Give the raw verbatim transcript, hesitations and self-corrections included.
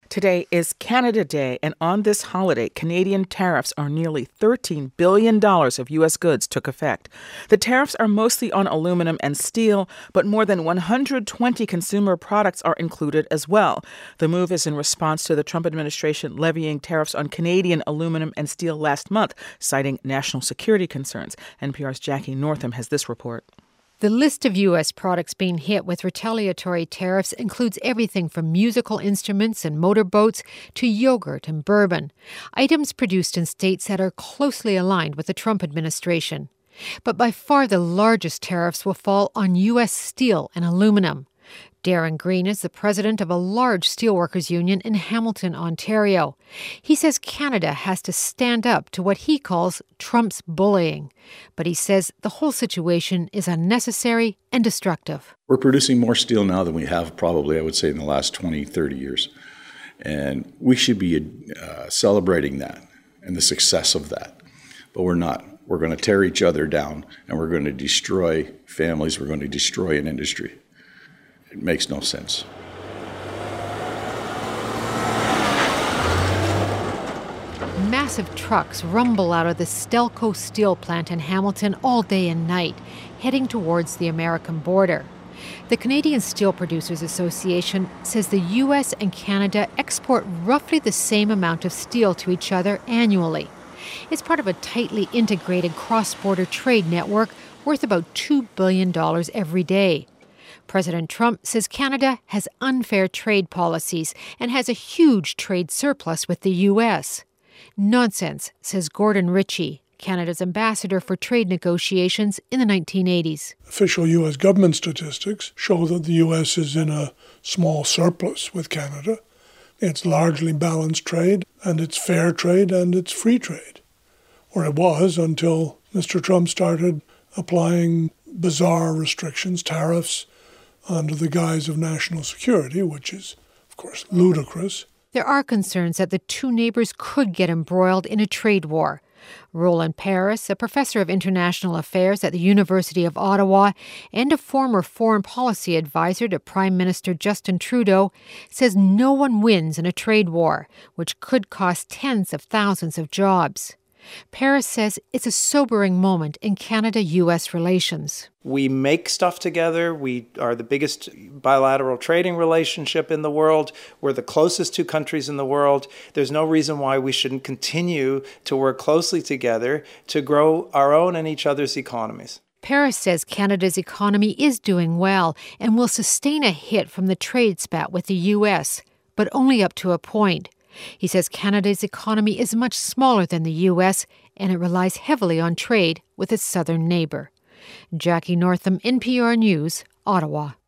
Today is Canada Day, and on this holiday, Canadian tariffs on nearly thirteen billion dollars of U S goods took effect. The tariffs are mostly on aluminum and steel, but more than one hundred twenty consumer products are included as well. The move is in response to the Trump administration levying tariffs on Canadian aluminum and steel last month, citing national security concerns. N P R's Jackie Northam has this report. The list of U S products being hit with retaliatory tariffs includes everything from musical instruments and motorboats to yogurt and bourbon, items produced in states that are closely aligned with the Trump administration. But by far the largest tariffs will fall on U S steel and aluminum. Darren Green is the president of a large steelworkers union in Hamilton, Ontario. He says Canada has to stand up to what he calls Trump's bullying. But he says the whole situation is unnecessary and destructive. We're producing more steel now than we have probably, I would say, in the last twenty, thirty years. And we should be uh, celebrating that and the success of that. But we're not. We're going to tear each other down, and we're going to destroy families. We're going to destroy an industry. It makes no sense. Massive trucks rumble out of the Stelco steel plant in Hamilton all day and night, heading towards the American border. The Canadian Steel Producers Association says the U S and Canada export roughly the same amount of steel to each other annually. It's part of a tightly integrated cross-border trade network worth about two billion dollars every day. President Trump says Canada has unfair trade policies and has a huge trade surplus with the U S. Nonsense, says Gordon Ritchie, Canada's ambassador for trade negotiations in the nineteen eighties. Official U S government statistics show that the U S is in a small surplus with Canada. It's largely balanced trade, and it's fair trade, and it's free trade. Or it was until Mister Trump started applying bizarre restrictions, tariffs, under the guise of national security, which is, of course, ludicrous. There are concerns that the two neighbors could get embroiled in a trade war. Roland Paris, a professor of international affairs at the University of Ottawa and a former foreign policy advisor to Prime Minister Justin Trudeau, says no one wins in a trade war, which could cost tens of thousands of jobs. Paris says it's a sobering moment in Canada-U S relations. We make stuff together. We are the biggest bilateral trading relationship in the world. We're the closest two countries in the world. There's no reason why we shouldn't continue to work closely together to grow our own and each other's economies. Paris says Canada's economy is doing well and will sustain a hit from the trade spat with the U S, but only up to a point. He says Canada's economy is much smaller than the U S, and it relies heavily on trade with its southern neighbour. Jackie Northam, N P R News, Ottawa.